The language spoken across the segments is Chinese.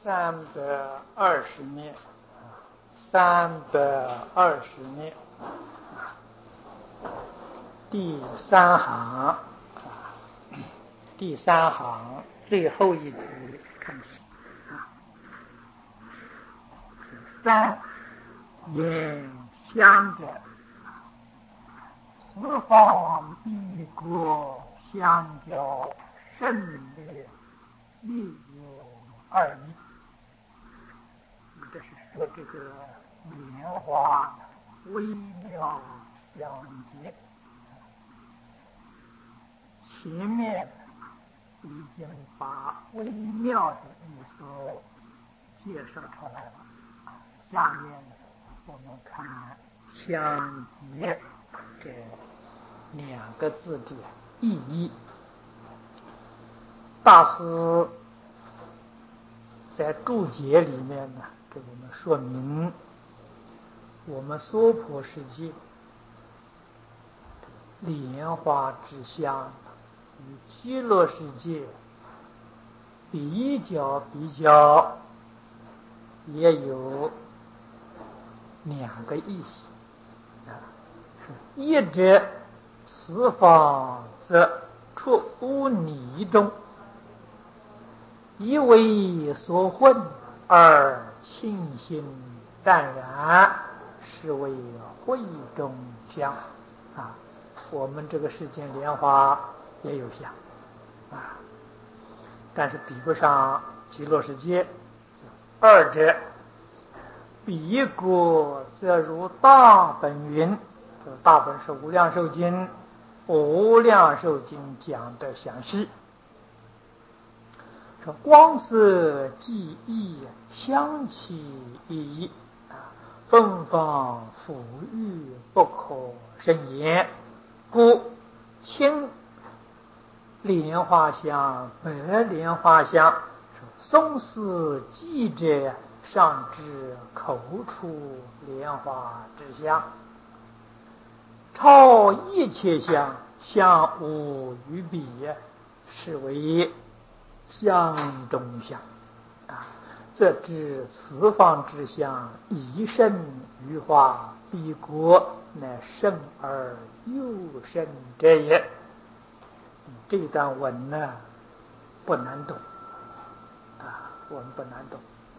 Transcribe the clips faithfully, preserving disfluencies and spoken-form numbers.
三百二十年，三百二十年，第三行，第三行最后一句开始，三言相者，四方彼国相交，胜劣亦有二意。这是说这个莲花微妙相结。前面已经把微妙的意思介绍出来了，下面我们看相结这两个字的意义。大师在注解里面呢，给我们说明，我们娑婆世界莲花之香与极乐世界比较比较，也有两个意思啊。一者此方则出污泥中，一为所混，而清新淡然，是为慧中香啊。我们这个世间莲花也有香啊，但是比不上极乐世界。二者彼国则如大本云，这大本是无量寿经，无量寿经讲的详细，说光色记忆香气意义啊，芬芳馥郁不可胜言，故清莲花香、白莲花香，松思记者上至口出莲花之香，超一切香，香无与比，是为香中香啊。这知此方之香，以胜于花，彼国乃胜而又胜者也。这段文呢不难懂啊，我们不难懂。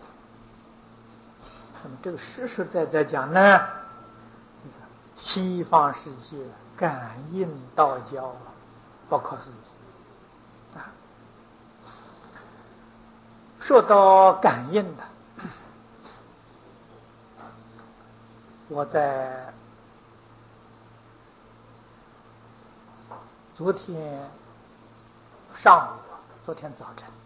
那么这个实实在在讲呢，西方世界感应道交不可思议啊。说到感应的，我在昨天上午，昨天早晨，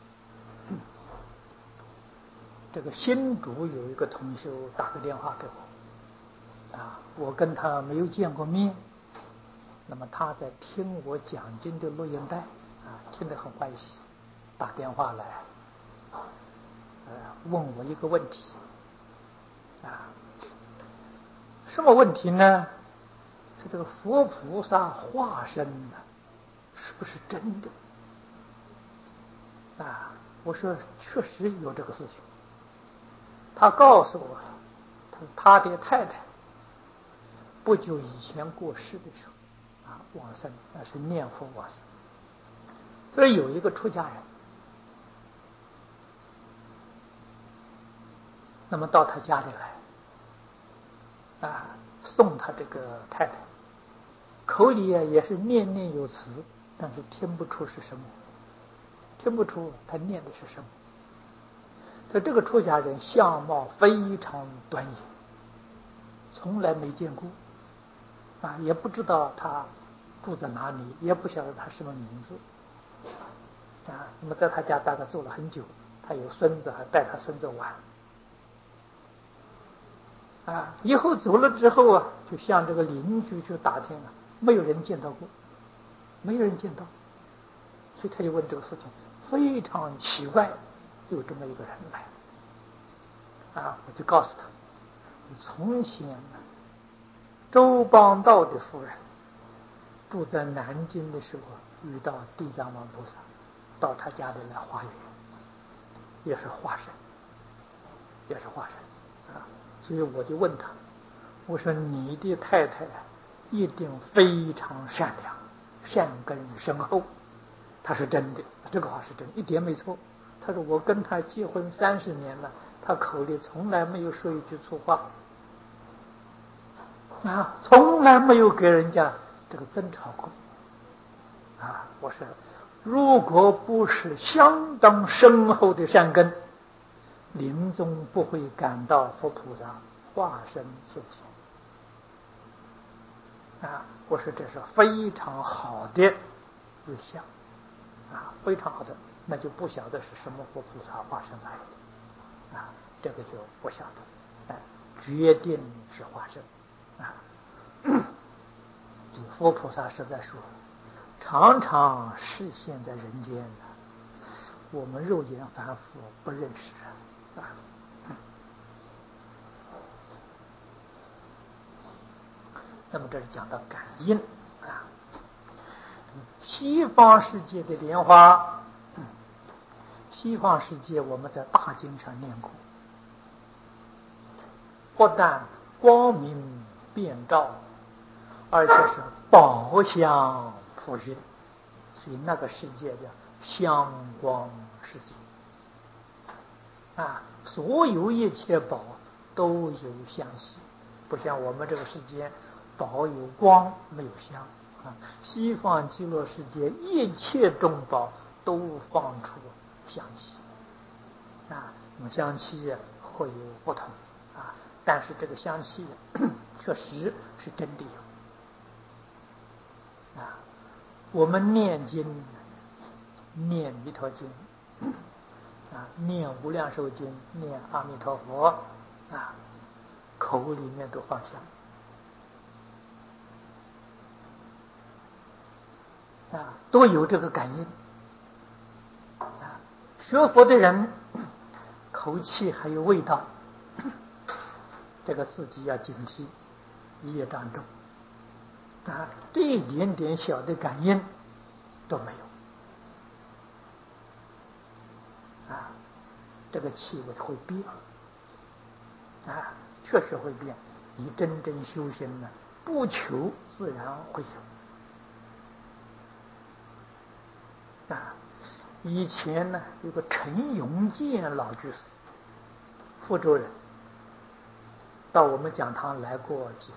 这个新竹有一个同修打个电话给我啊，我跟他没有见过面，那么他在听我讲经的录音带啊，听得很欢喜，打电话来呃问我一个问题啊，什么问题呢？说这个佛菩萨化身呢，是不是真的啊？我说确实有这个事情。他告诉我，他他的太太不久以前过世的时候啊，往生，那是念佛往生。所以有一个出家人，那么到他家里来啊，送他这个太太，口里啊也是念念有词，但是听不出是什么，听不出他念的是什么。所以这个出家人相貌非常端严，从来没见过啊，也不知道他住在哪里，也不晓得他什么名字啊。那么在他家大概住了很久，他有孙子，还带他孙子玩啊。以后走了之后啊，就向这个邻居去打听啊，没有人见到过，没有人见到，所以他就问这个事情，非常奇怪，有这么一个人来啊。我就告诉他，从前周邦道的夫人住在南京的时候，遇到地藏王菩萨到他家里来化缘，也是化身也是化身啊。所以我就问他，我说你的太太一定非常善良，善根深厚。他是真的，这个话是真，一点没错。他说我跟他结婚三十年了，他口里从来没有说一句粗话啊，从来没有给人家这个争吵过啊。我说如果不是相当深厚的善根，临终不会感到佛菩萨化身现前啊。我说这是非常好的日相啊，非常好的，那就不晓得是什么佛菩萨化身来的啊，这个就不晓得，哎，决定是化身啊。这佛菩萨是在说，常常示现在人间的，我们肉眼凡夫不认识啊。那么这是讲到感应啊。西方世界的莲花，西方世界我们在大经上念过，不但光明遍照，而且是宝香普熏，所以那个世界叫香光世界啊，所有一切宝都有香气，不像我们这个世界宝有光没有香啊。西方极乐世界一切众宝都放出香气啊，那么香气会有不同啊，但是这个香气确实是真的有啊。我们念经，念弥陀经啊，念无量寿经，念阿弥陀佛啊，口里面都放香啊，都有这个感应啊。学佛的人口气还有味道，这个自己要警惕，业障重啊，这一点点小的感应都没有啊，这个气味会变啊，确实会变。你真正修行呢，不求自然会有啊。以前呢，有个陈永健老居士，福州人，到我们讲堂来过几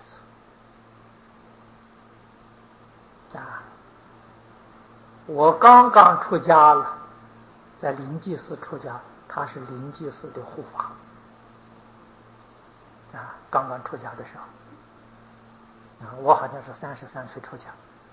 次啊。我刚刚出家了，在灵济寺出家，他是灵济寺的护法啊。刚刚出家的时候啊，我好像是三十三岁出家。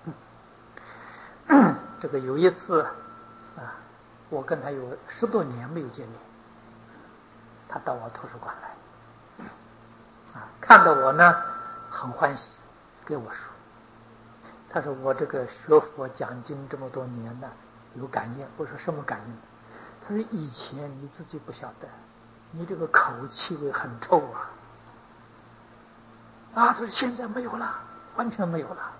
嗯、这个有一次啊，我跟他有十多年没有见面，他到我图书馆来啊，看到我呢很欢喜，给我说，他说我这个学佛讲经这么多年呢，有感应。我说什么感应？他说以前你自己不晓得，你这个口气味很臭啊啊！他说现在没有了，完全没有了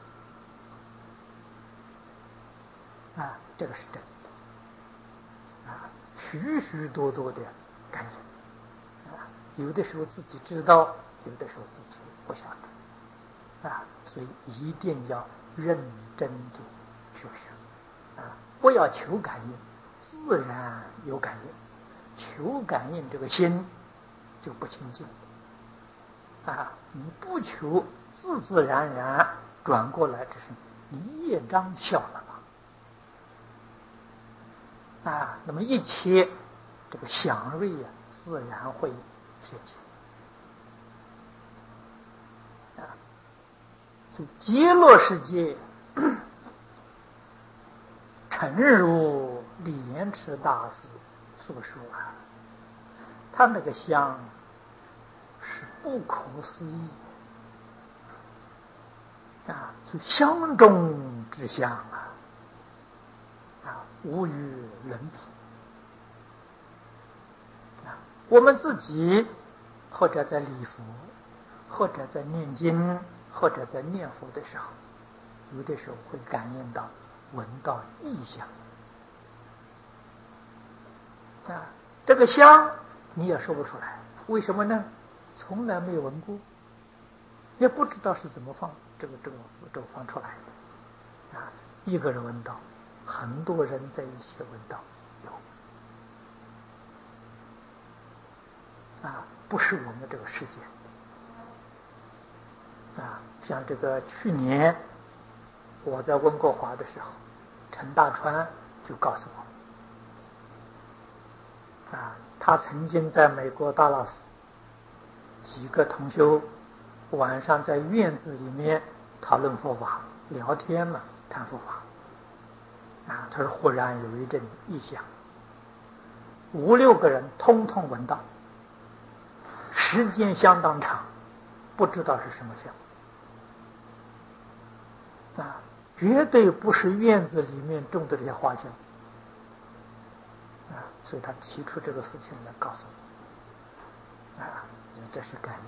啊，这个是真的啊，许许多多的感应啊，有的时候自己知道，有的时候自己不晓得啊，所以一定要认真的修学啊，不要求感应，自然有感应。求感应这个心就不清净啊！你不求，自自然然转过来，只是你业障小了嘛啊！那么一切这个祥瑞啊，自然会现前啊。所以极乐世界，诚如李延池大师所说啊，他那个香是不可思议啊，就香中之香啊，啊，无与伦比啊。我们自己或者在礼佛，或者在念经，或者在念佛的时候，有的时候会感应到、闻到异香啊，这个香你也说不出来为什么呢？从来没有闻过，也不知道是怎么放这个这个符咒放出来的啊。一个人闻到，很多人在一起闻到，有啊，不是我们这个世界啊。像这个去年我在温哥华的时候，陈大川就告诉我啊，他曾经在美国大老寺几个同修晚上在院子里面讨论佛法聊天嘛，谈佛法啊，他说忽然有一阵异响，五六个人通通闻到，时间相当长，不知道是什么香啊，绝对不是院子里面种的这些花香啊，所以他提出这个事情来告诉我啊，这是概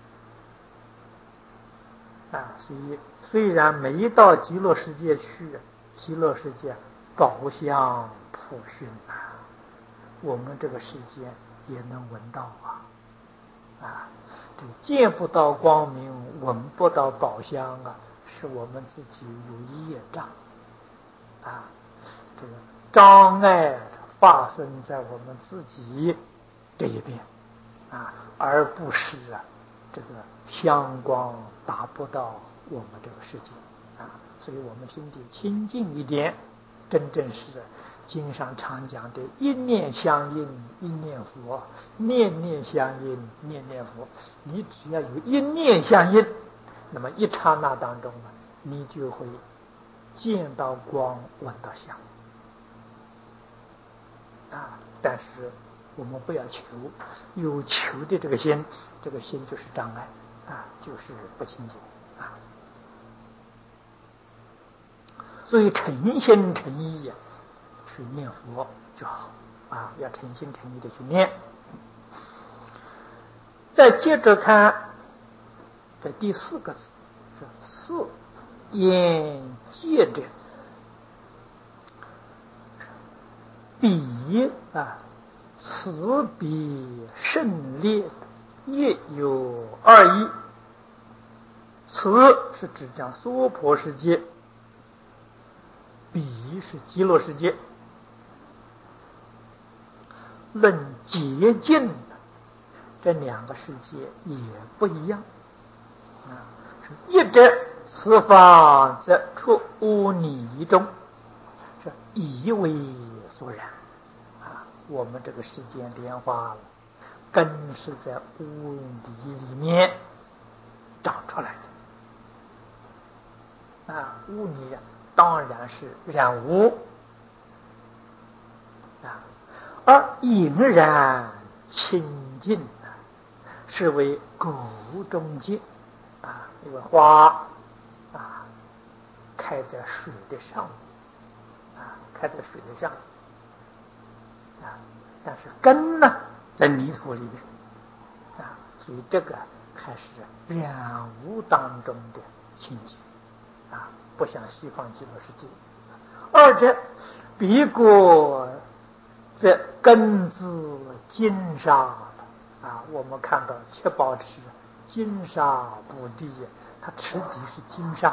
念啊。所以虽然没到极乐世界去，极乐世界宝香普熏啊，我们这个世界也能闻到啊啊，这见不到光明，闻不到宝香啊，是我们自己有业障啊，这个障碍发生在我们自己这一边啊，而不是啊这个香光达不到我们这个世界啊，所以我们心地清净一点，真正是经上常讲的一念相应一念佛，念念相应念念佛。你只要有一念相应，那么一刹那当中呢，你就会见到光，闻到香啊。但是我们不要求，有求的这个心，这个心就是障碍啊，就是不清净啊。所以诚心诚意呀、啊，去念佛就好啊，要诚心诚意的去念。再接着看这第四个字，是四眼界者，彼啊，此彼胜劣也有二义。此是指讲娑婆世界，彼是极乐世界。论洁净，这两个世界也不一样啊。一者此法则出污泥中，是以为所染啊。我们这个世间莲花根是在污泥里面长出来的啊。污泥当然是染污啊，而隐然清净是为谷中界啊。因为花啊开在水的上啊，开在水的上啊，但是根呢在泥土里面啊，所以这个还是染污当中的清净啊，不像西方极乐世界。二者彼国这根自金沙啊，我们看到七宝池金沙补地，它池底是金沙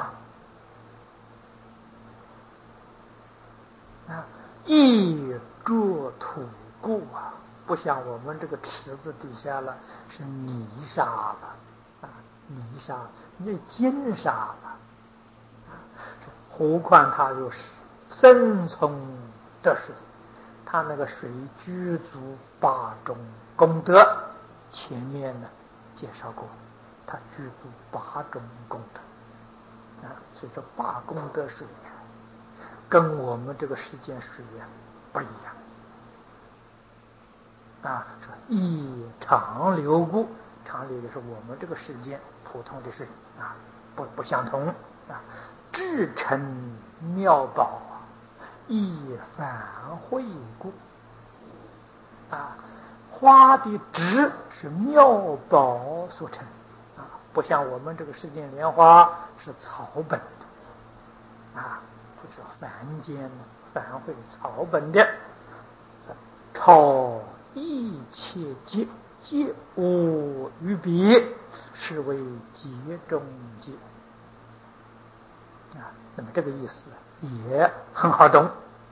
啊，一浊土故啊，不像我们这个池子底下了是泥沙了啊，泥沙那金沙了啊，何况它又是生从得水，它那个水具足八种功德，前面呢介绍过，它具足八种功德啊，所以说八功德水呀，跟我们这个世间水呀不一样啊。说一常流故，常流就是我们这个世间普通的水啊，不不相同啊。至诚妙宝，亦反会故啊。花的质是妙宝所成啊，不像我们这个世间莲花是草本的啊，就是凡间反会草本的，超一切界皆无与别，是为劫中劫啊。那么这个意思也很好懂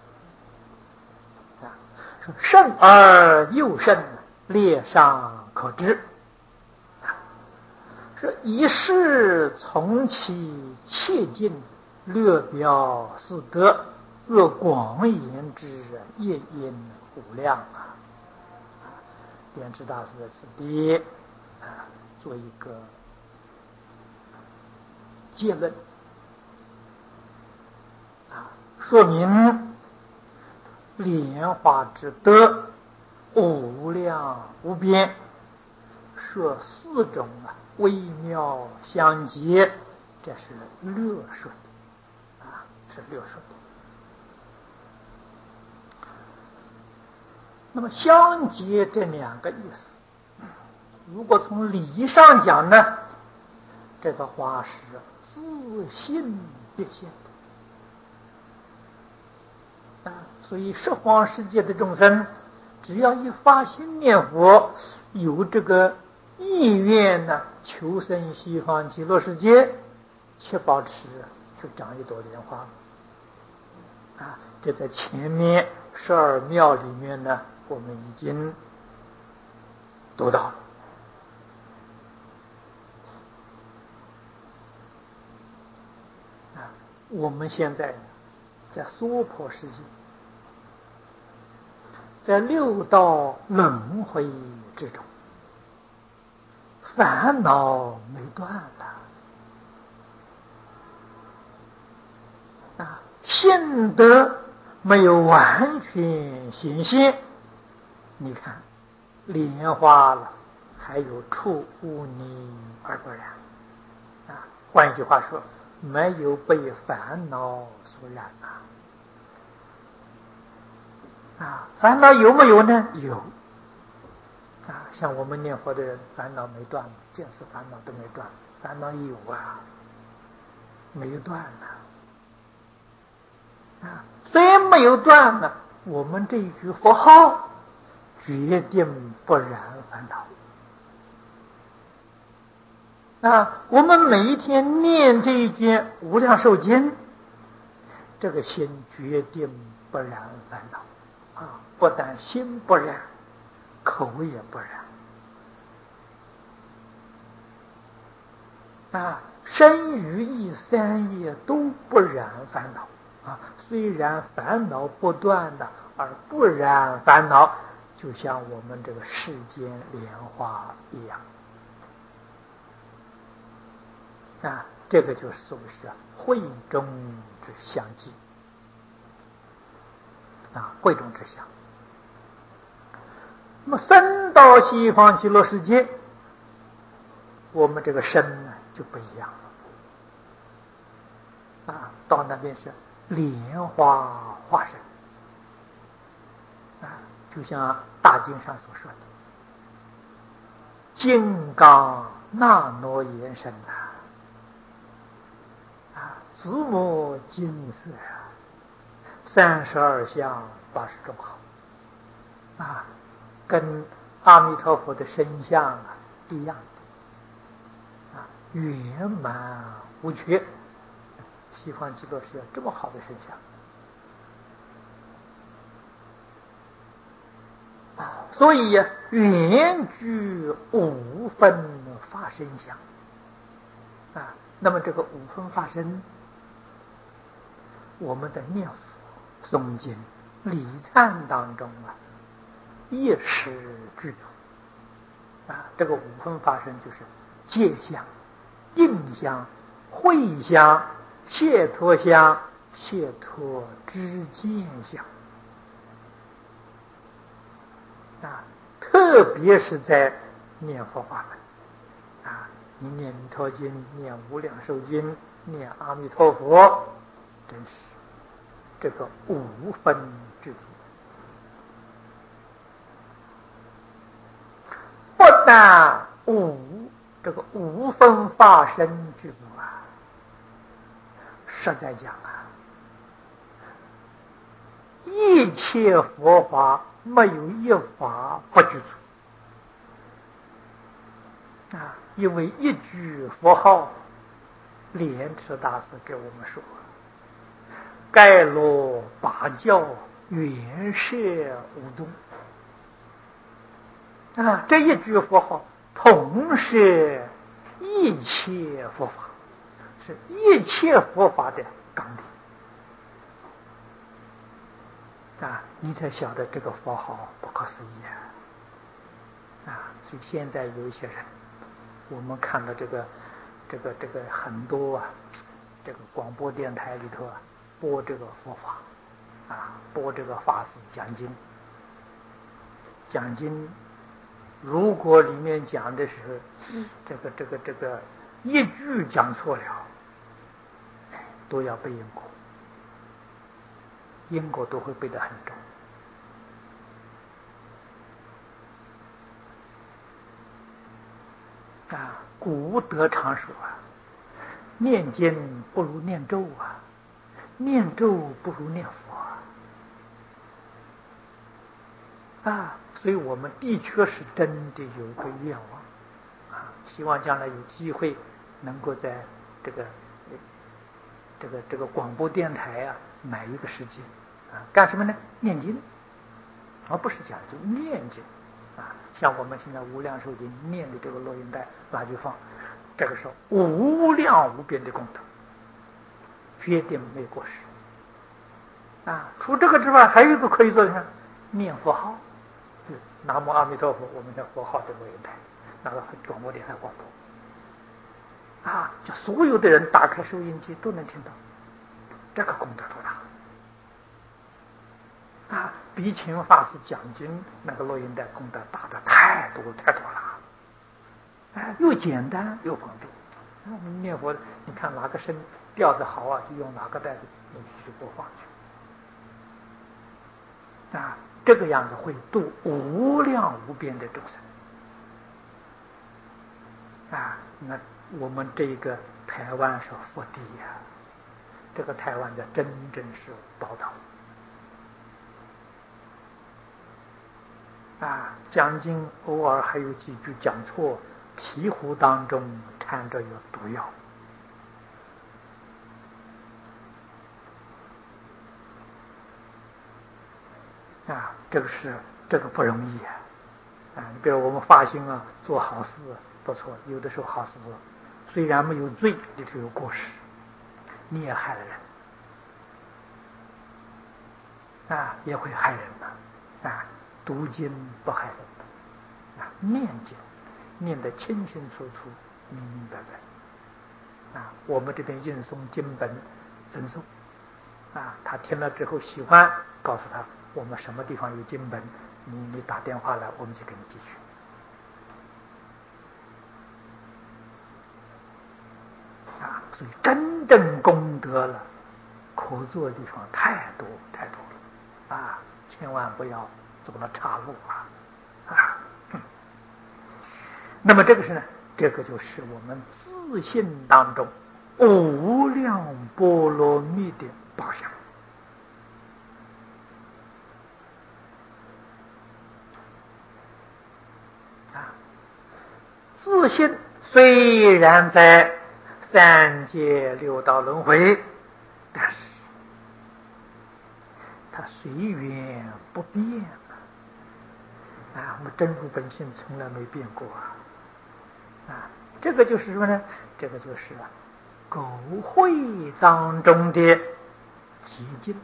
啊。说胜而又胜，列上可知。说以是从其切近，略表四德，若广言之，业因无量啊。莲池大师在此地啊，做一个结论啊，说明莲花之德无量无边，说四种啊微妙相结，这是略说的啊，是略说的。那么相结这两个意思，如果从理上讲呢，这个话是自性别现的啊，所以十方世界的众生，只要一发心念佛，有这个意愿呢，求生西方极乐世界，切保持就长一朵莲花啊。这在前面十二妙里面呢，我们已经读到了啊。我们现在在娑婆世界，在六道轮回之中，烦恼没断的啊，现得没有完全显现。你看莲花了，还有触污泥而不染啊。换一句话说，没有被烦恼所染啊。啊，烦恼有没有呢？有啊。像我们念佛的人，烦恼没断，见识烦恼都没断，烦恼有啊，没有断啊。啊，虽然没有断呢，我们这一句佛号决定不染烦恼啊。我们每一天念这一卷无量寿经，这个心决定不染烦恼啊。不但心不染，口也不染啊。身语意三业都不染烦恼啊。虽然烦恼不断的，而不染烦恼，就像我们这个世间莲花一样啊。这个就属于是慧中之相继啊，慧中之相。那么生到西方极乐世界，我们这个身呢就不一样了啊。到那边是莲花化身啊，就像大经上所说的金刚那罗延身呐啊，紫磨金色啊，三十二相八十种好啊，跟阿弥陀佛的身相啊一样的啊，圆满无缺。西方极乐是有这么好的身相啊，所以呀，圆具五分法身相啊。那么这个五分法身，我们在念佛、诵经、礼忏当中啊，一时具足啊。这个五分法身就是戒相、定相、慧相、解脱相、解脱知见相啊。特别是在念佛法门啊，你念弥陀经、念无量寿经、念阿弥陀佛，真是这个五分之足。不但五这个五分法身之足啊，实在讲啊，一切佛法没有一法不具足啊，因为一句佛号，莲池大师给我们说：“盖罗八教，原摄无宗。”啊，这一句佛号，同是一切佛法，是一切佛法的纲领。啊，你才晓得这个佛号不可思议啊！啊，所以现在有一些人，我们看到这个、这个、这个很多啊，这个广播电台里头啊，播这个佛法，啊，播这个法师讲经，讲经，如果里面讲的是这个、这个、这个一句讲错了，都要背因果。因果都会背得很重啊！古德常说啊，念经不如念咒啊，念咒不如念佛啊！啊，所以我们的确是真的有个愿望啊，希望将来有机会能够在这个这个这个广播电台啊买一个时间。啊，干什么呢？念经，而不是讲究念经啊。像我们现在无量寿经念的这个录音带拿去放，这个是无量无边的功德，决定没过失啊。除这个之外，还有一个可以做的呢，念佛号，对，南无阿弥陀佛，我们的佛号的录音带，那个广播电台广播啊，就所有的人打开收音机都能听到，这个功德多大！啊，比请法师讲经那个录音带功德大的太多太多了，哎，又简单又方便。啊，念佛，你看哪个声调子好啊，就用哪个带子去播放去。啊，这个样子会度无量无边的众生。啊，那我们这个台湾是福地呀，这个台湾的真正是宝岛。啊，讲经偶尔还有几句讲错，醍醐当中掺着有毒药。啊，这个是这个不容易啊！啊，你比如我们发心啊，做好事不错，有的时候好事虽然没有罪，里头有过失，你也害了人，啊，也会害人呐，啊，读经不害人。啊，念经念得清清楚楚、明明白白。啊，我们这边运送经本赠送，啊，他听了之后喜欢，告诉他我们什么地方有经本，你你打电话来，我们就给你寄去。啊，所以真正功德了，可做的地方太多太多了，啊，千万不要走了岔路啊！啊。那么这个是呢，这个就是我们自信当中无量波罗蜜的宝相啊。自信虽然在三界六道轮回，但是它随缘不变啊，我们真如本性从来没变过啊。啊，这个就是什么呢？这个就是啊，狗会当中的极境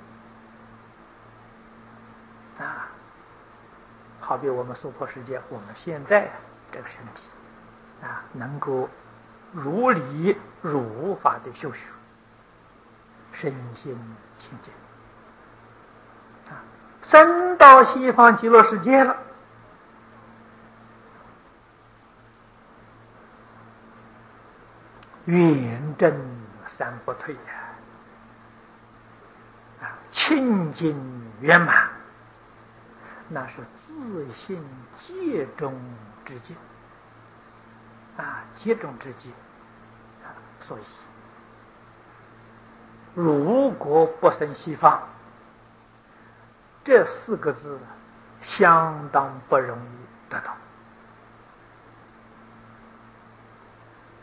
啊。好比我们娑婆世界，我们现在这个身体啊，能够如理如法的修学，身心清净啊，升到西方极乐世界了。圆正三不退呀，啊，清净圆满，那是自信界中之境啊，界中之境啊。所以，如果不生西方，这四个字相当不容易得到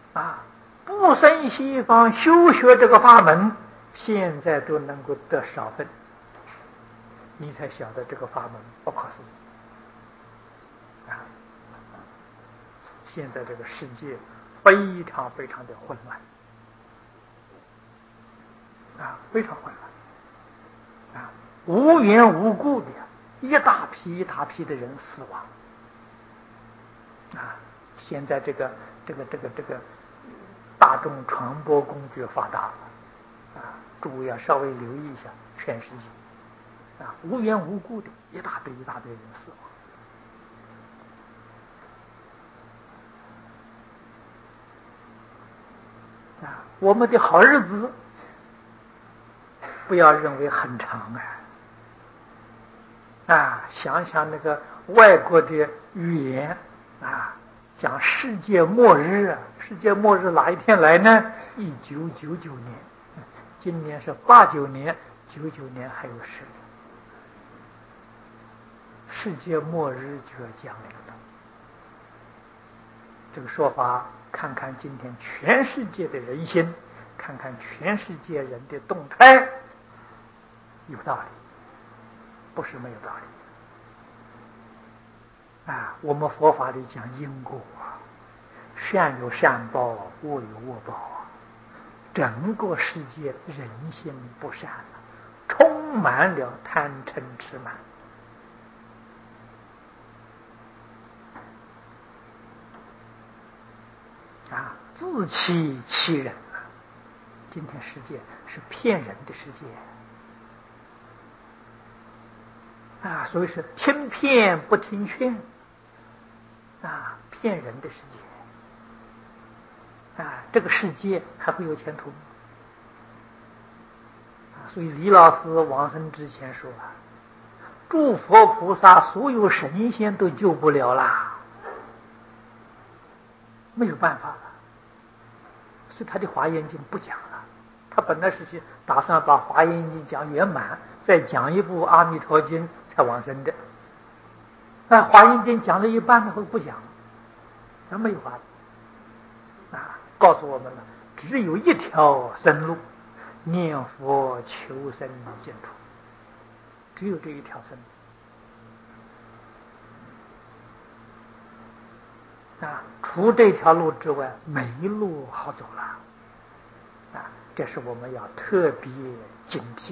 啊，不生西方修学这个法门，现在都能够得少分，你才晓得这个法门不可思议啊！现在这个世界非常非常的混乱啊，非常混乱啊，无缘无故的一大批一大批的人死亡啊！现在这个这个这个这个大众传播工具发达啊，诸位要稍微留意一下全世界啊，无缘无故的一大堆一大堆人死亡啊！我们的好日子不要认为很长啊！啊，想想那个外国的语言啊，讲世界末日啊，世界末日哪一天来呢？一九九九年，今年是八九年，九九年还有十年，世界末日就要降临了。这个说法，看看今天全世界的人心，看看全世界人的动态，有道理，不是没有道理啊！我们佛法里讲因果啊，善有善报，恶有恶报啊！整个世界人心不善了，充满了贪嗔痴慢啊，自欺欺人啊！今天世界是骗人的世界啊，所以是听骗不听劝啊，骗人的世界啊，这个世界还会有前途啊！所以李老师往生之前说啊，诸佛菩萨所有神仙都救不了啦，没有办法了，所以他的华严经不讲了。他本来是去打算把华严经讲圆满，再讲一部阿弥陀经才往生的。那华严经讲了一半以后不讲，那没有法子啊！告诉我们了，只有一条生路，念佛求生净土，只有这一条生路啊！除这条路之外，没路好走了啊！这是我们要特别警惕的。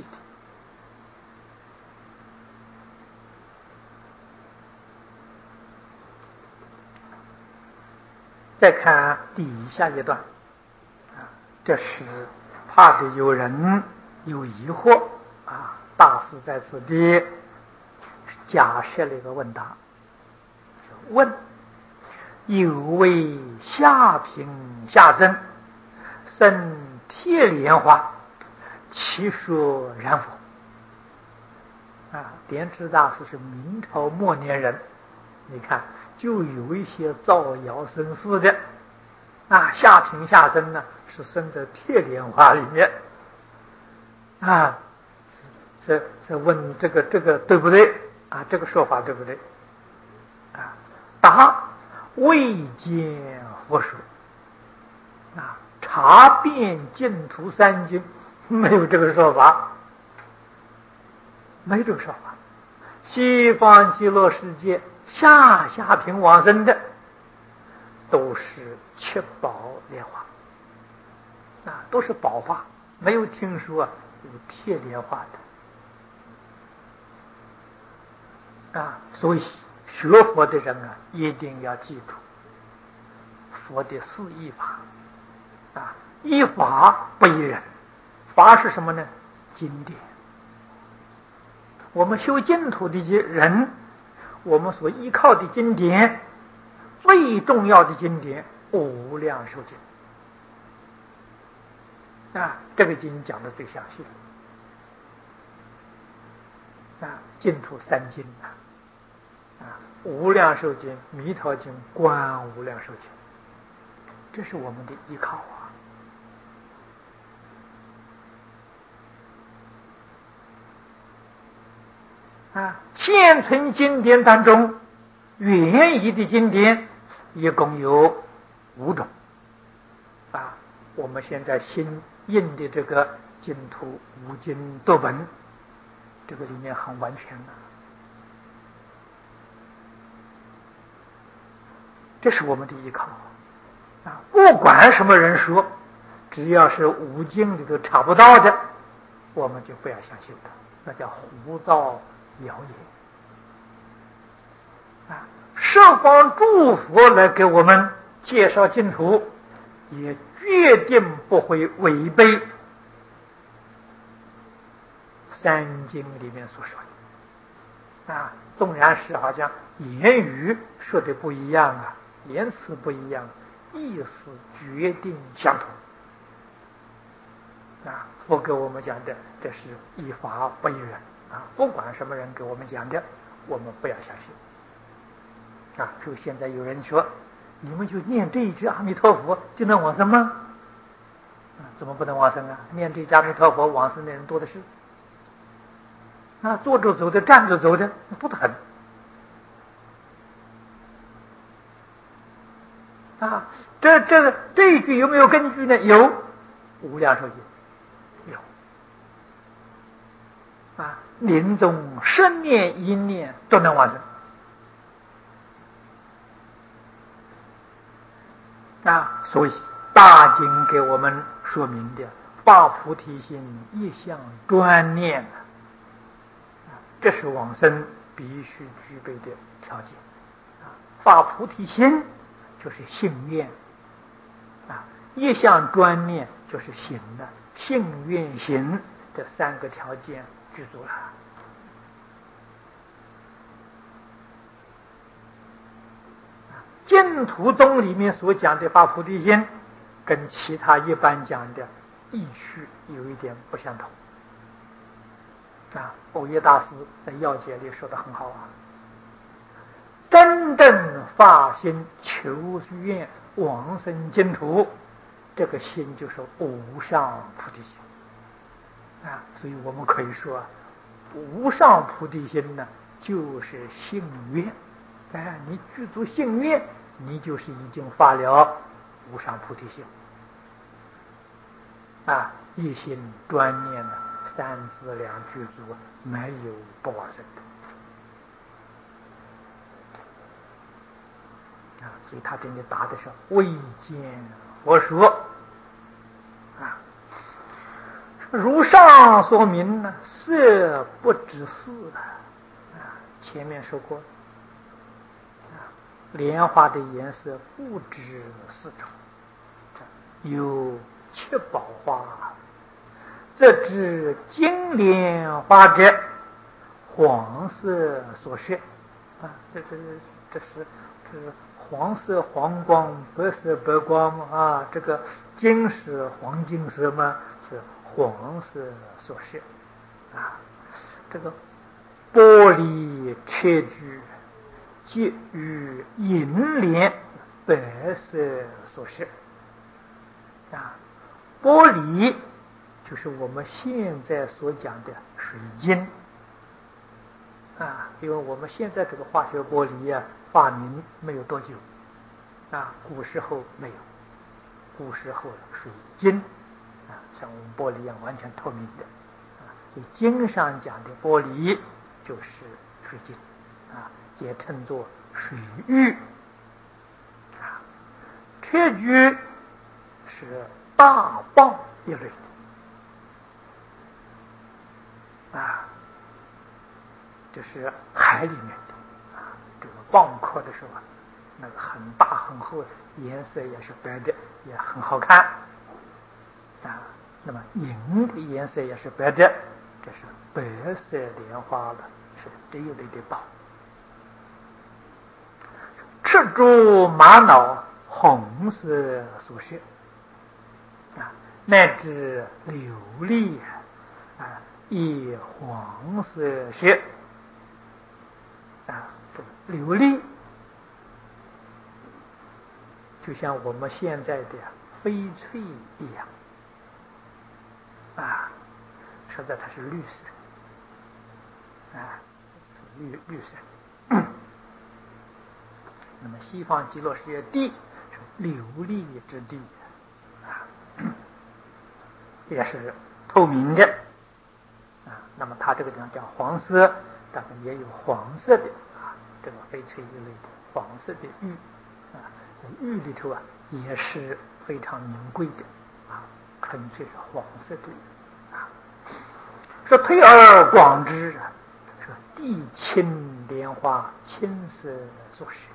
再看底下一段啊，这是怕的有人有疑惑啊，大师在此地假设了一个问答，问有位下品下生生铁莲花，其说然否？啊，莲池大师是明朝末年人，你看就有一些造谣生事的啊，下品下生呢是生在铁莲花里面啊，这这问这个这个对不对啊？这个说法对不对啊？答未见佛说啊，查遍净土三经没有这个说法，没有这个说法。西方极乐世界下下品往生的都是七宝莲花啊，都是宝花，没有听说有铁莲花的啊。所以学佛的人啊，一定要记住佛的四依法啊，依法不依人。法是什么呢？经典。我们修净土的人，我们所依靠的经典，最重要的经典无量寿经啊，这个经讲的最详细啊，净土三经啊，啊，无量寿经、弥陀经、观无量寿经，这是我们的依靠啊。啊，现存经典当中，原译的经典一共有五种啊，我们现在新印的这个净土五经读本，这个里面很完全的，这是我们的依靠啊！不管什么人说，只要是五经里头查不到的，我们就不要相信它，那叫胡造谣言啊！十方诸佛来给我们介绍净土，也决定不会违背三经里面所说的啊。纵然是好像言语说的不一样啊，言辞不一样，意思决定相同啊。佛给我们讲的，这是依法不依人啊。不管什么人给我们讲的，我们不要相信啊。就现在有人说，你们就念这一句阿弥陀佛就能往生吗？啊，怎么不能往生啊？念这一句阿弥陀佛往生的人多的是啊，坐着走的，站着走的，多得很啊。这这个这一句有没有根据呢？有，无量寿经有啊，临终十念一念都能往生啊。所以大经给我们说明的发菩提心，一向专念啊，这是往生必须具备的条件啊。发菩提心就是信愿啊，一向专念就是行的，信愿行这三个条件具足了。净土宗里面所讲的发菩提心，跟其他一般讲的意趣有一点不相同啊。欧耶大师在要解里说的很好啊，真正发心求愿往生净土，这个心就是无上菩提心啊。所以我们可以说，无上菩提心呢，就是信愿。哎，你具足信愿，你就是已经发了无上菩提心啊！一心专念呢，三资粮具足，没有不往生的啊！所以他给你答的是未见佛说啊。如上说明呢，色不知四啊，前面说过。莲花的颜色不止四种，有七宝花，这只金莲花者，黄色所摄啊，这这这是这是黄色黄光，白色白光啊，这个金是黄金色嘛，是黄色所摄啊，这个玻璃切具。皆与银莲白色所摄啊，玻璃就是我们现在所讲的水晶啊，因为我们现在这个化学玻璃啊发明没有多久啊，古时候没有，古时候水晶啊，像我们玻璃一样完全透明的啊，所以经上讲的玻璃就是水晶啊，也称作水玉啊。砗磲是大蚌一类的啊，就是海里面的啊，这个蚌壳的时候，那个很大很厚，颜色也是白的，也很好看啊。那么银的颜色也是白的，这是白色莲花的，是这一类的宝。赤珠玛瑙红色所摄啊，乃至琉璃啊，以黄色摄啊，琉璃就像我们现在的翡翠一样啊，实在它是绿色啊，绿绿色。那么西方极乐世界地是琉璃之地啊， 也是透明的啊。那么它这个地方叫黄色，当然也有黄色的啊，这个翡翠一类的黄色的玉啊，在玉里头啊也是非常名贵的啊，纯粹是黄色的玉啊。说推而广之啊，说地青莲花青色所饰，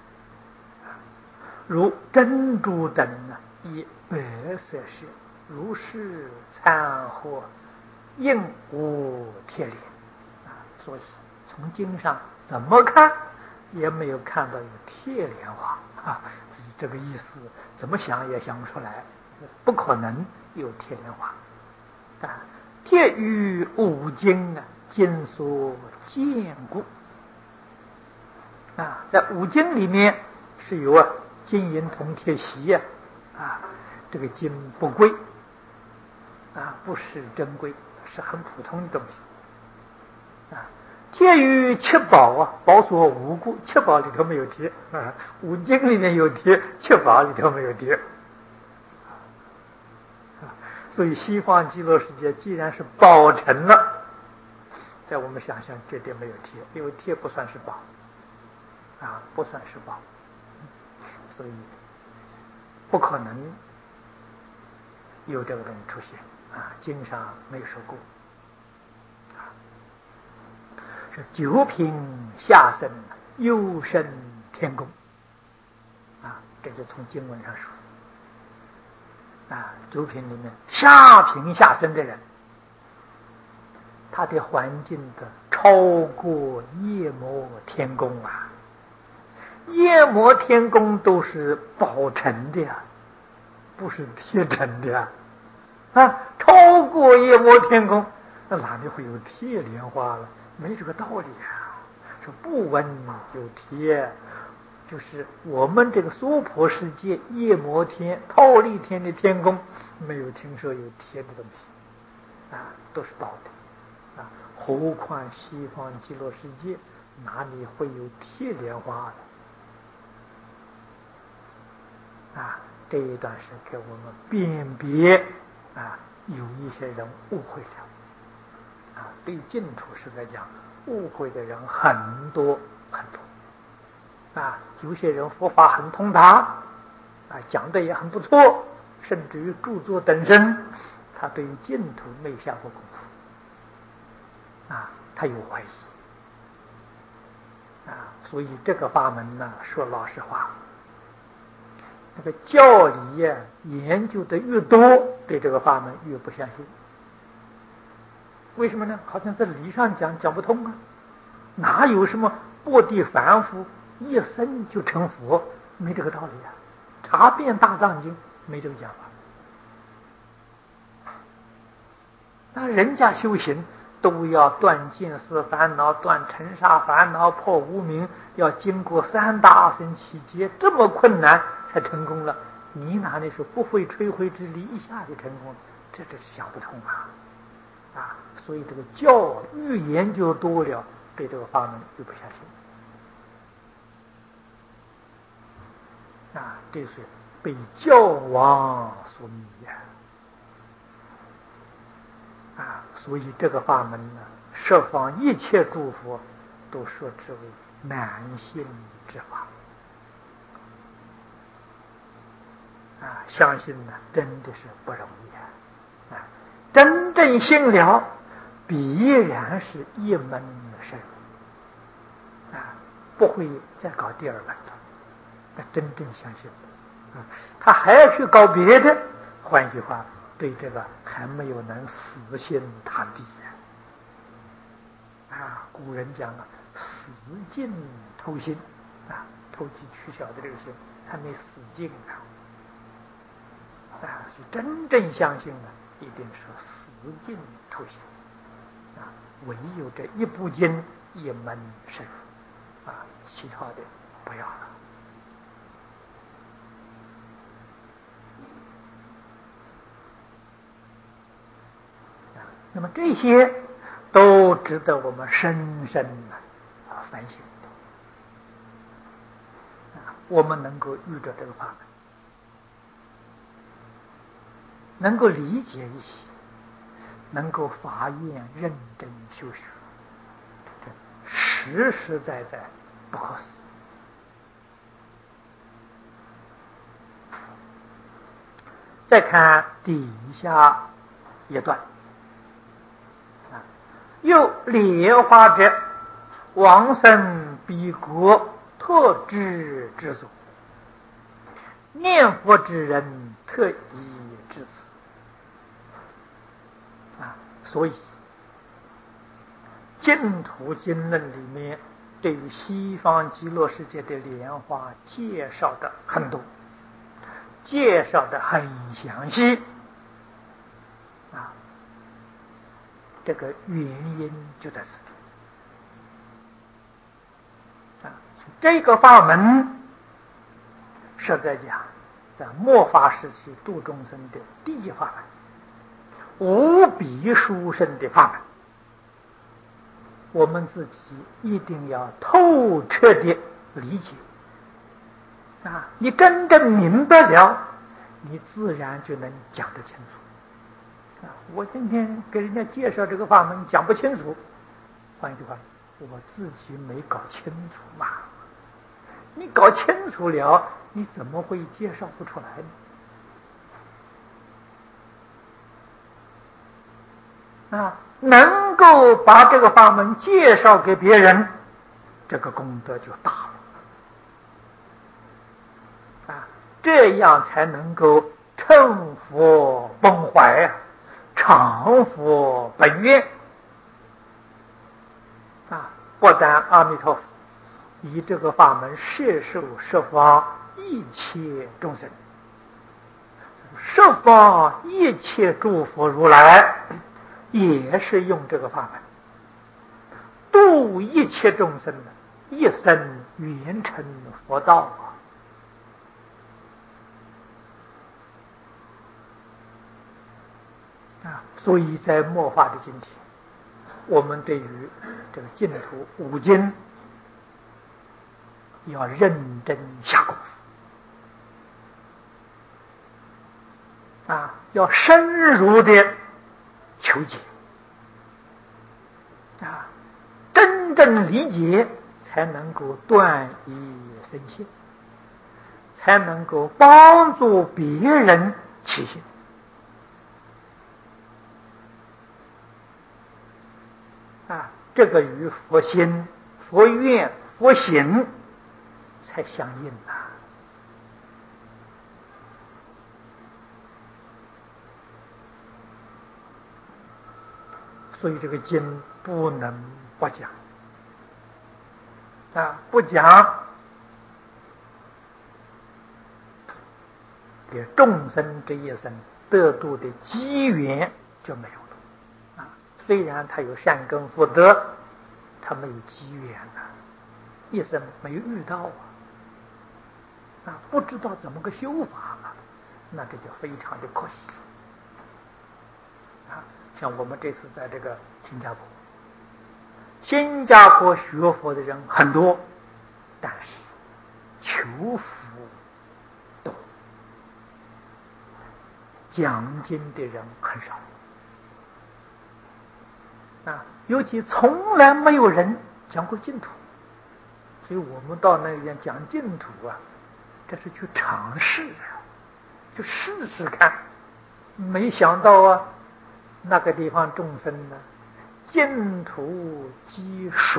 如珍珠等呢，以白色饰，如是参合，应无贴脸啊。所以从经上怎么看也没有看到有贴莲花啊，这个意思怎么想也想不出来，不可能有贴莲花啊。贴于五经啊，经所见故啊，在五经里面是有啊金银铜铁锡呀啊，这个金不贵啊，不是珍贵，是很普通的东西啊。贴于七宝啊，宝所无故，七宝里头没有贴啊，五经里面有贴，七宝里头没有贴。所以西方极乐世界既然是宝成了，在我们想象绝对没有贴，因为贴不算是宝啊，不算是宝，所以不可能有这个东西出现啊，经上没有说过啊。是九品下生幽深天宫啊，这就从经文上说啊，九品里面下品下生的人，他的环境的超过夜摩天宫啊，夜摩天宫都是宝成的呀，不是贴成的呀啊，超过夜摩天宫，那哪里会有贴莲花了？没这个道理啊！说不闻有贴，就是我们这个娑婆世界夜摩天、忉利天的天宫，没有听说有贴的东西啊，都是宝的啊。何况西方极乐世界哪里会有贴莲花的啊？这一段是给我们辨别啊，有一些人误会了啊。对净土是来讲，误会的人很多很多啊。有些人佛法很通达啊，讲的也很不错，甚至于著作等身，他对于净土没下过功夫啊，他有怀疑啊。所以这个法门呢，说老实话，那个教理呀、啊、研究的越多，对这个法门越不相信。为什么呢？好像在理上讲讲不通啊，哪有什么薄地凡夫一生就成佛，没这个道理啊。查遍大藏经没这个讲法。那人家修行都要断见思烦恼，断尘沙烦恼，破无明，要经过三大阿僧祇劫，这么困难才成功了。你哪里说不费吹灰之力一下就成功了？这这是想不通啊！啊，所以这个教育研究多了，对这个法门就不相信啊，这是被教王所迷呀！啊，所以这个法门呢，十方一切诸佛都说之为难信之法啊，相信呢真的是不容易啊！啊，真正信了，必然是一门深入啊，不会再搞第二门了。那真正相信啊，他还要去搞别的，换句话，对这个还没有能死心塌地啊。古人讲啊，死尽偷心啊，投机取巧的这个心还没死尽啊。啊，是真正相信的，一定是死尽偷心啊。唯有这一部经一门深入啊，其他的不要了。那么这些都值得我们深深的反省啊，我们能够遇着这个法门， 能够理解一些，能够发愿认真修学，这实实在在不可思议。再看底下一段啊，又莲花者，往生彼国特知之所，念佛之人特以至此啊。所以净土经论里面对于西方极乐世界的莲花介绍的很多，介绍的很详细啊，这个原因就在此地啊。这个法门实在讲，在末法时期度众生的第一法门，无比殊胜的法门，我们自己一定要透彻的理解啊！你真正明白了，你自然就能讲得清楚啊！我今天给人家介绍这个法门讲不清楚，换一句话，我自己没搞清楚嘛。你搞清楚了，你怎么会介绍不出来呢？啊，能够把这个法门介绍给别人，这个功德就大了。啊，这样才能够乘佛崩怀，常佛本愿啊！不但阿弥陀佛以这个法门摄受十方一切众生，十方一切诸佛如来也是用这个法门度一切众生的一生圆成佛道啊！所以在末法的今天，我们对于这个净土五经要认真下功夫啊，要深入的求解啊，真正理解，才能够断疑生信，才能够帮助别人起信啊。这个与佛心、佛愿、佛行才相应啊。所以这个经不能不讲啊，不讲给众生这一生得度的机缘就没有了啊。虽然他有善根福德，他没有机缘啊，一生没有遇到啊，啊，不知道怎么个修法啊，那这就非常的可惜啊。像我们这次在这个新加坡，新加坡学佛的人很多，但是求福多，讲经的人很少啊，尤其从来没有人讲过净土，所以我们到那边讲净土啊，这是去尝试啊，去试试看。没想到啊，那个地方众生呢，净土积熟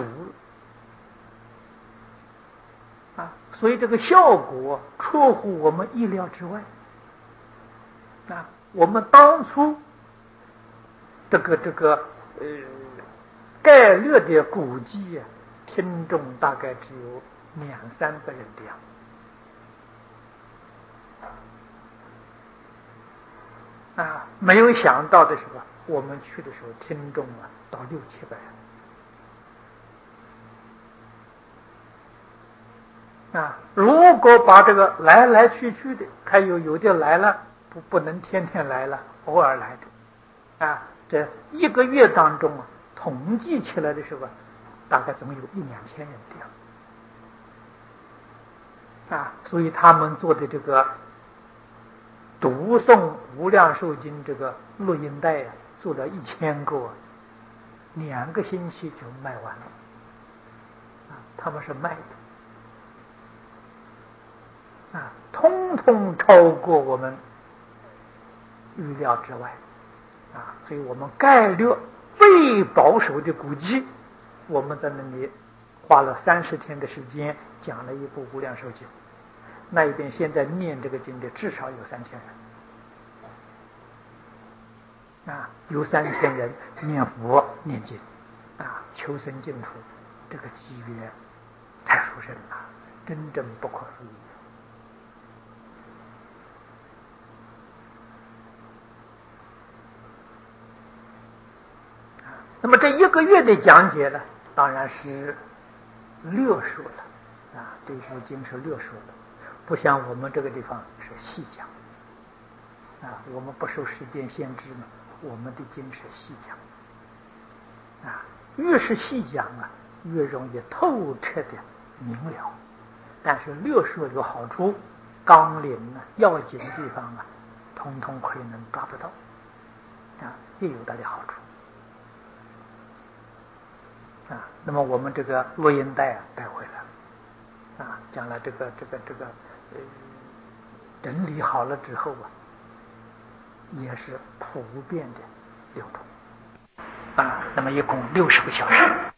啊，所以这个效果出乎我们意料之外啊。我们当初这个这个呃概略的估计啊，听众大概只有两三个人的样子啊，没有想到的是吧，我们去的时候听众啊到六七百人啊。如果把这个来来去去的，还有有的来了不不能天天来了，偶尔来的啊，这一个月当中啊，统计起来的时候，大概总有一两千人的样子啊。所以他们做的这个读诵《无量寿经》这个录音带啊，做了一千个，两个星期就卖完了。啊，他们是卖的，啊，通通超过我们预料之外，啊，所以我们概略最保守的估计，我们在那里花了三十天的时间讲了一部《无量寿经》。那一边现在念这个经的至少有三千人，啊，有三千人念佛念经，啊，求生净土，这个机缘太殊胜了，真正不可思议。啊，那么这一个月的讲解呢，当然是略说了，啊，这部经是略说的。不像我们这个地方是细讲，啊，我们不受时间限制嘛，我们的经是细讲，啊，越是细讲啊，越容易透彻的明了。但是略说有好处，纲领啊、要紧的地方啊，通通可以能抓得到，啊，也有它的好处，啊。那么我们这个录音带啊带回来，啊，将来这个这个这个。呃，整理好了之后啊，也是普遍的流通啊。那么一共六十个小时。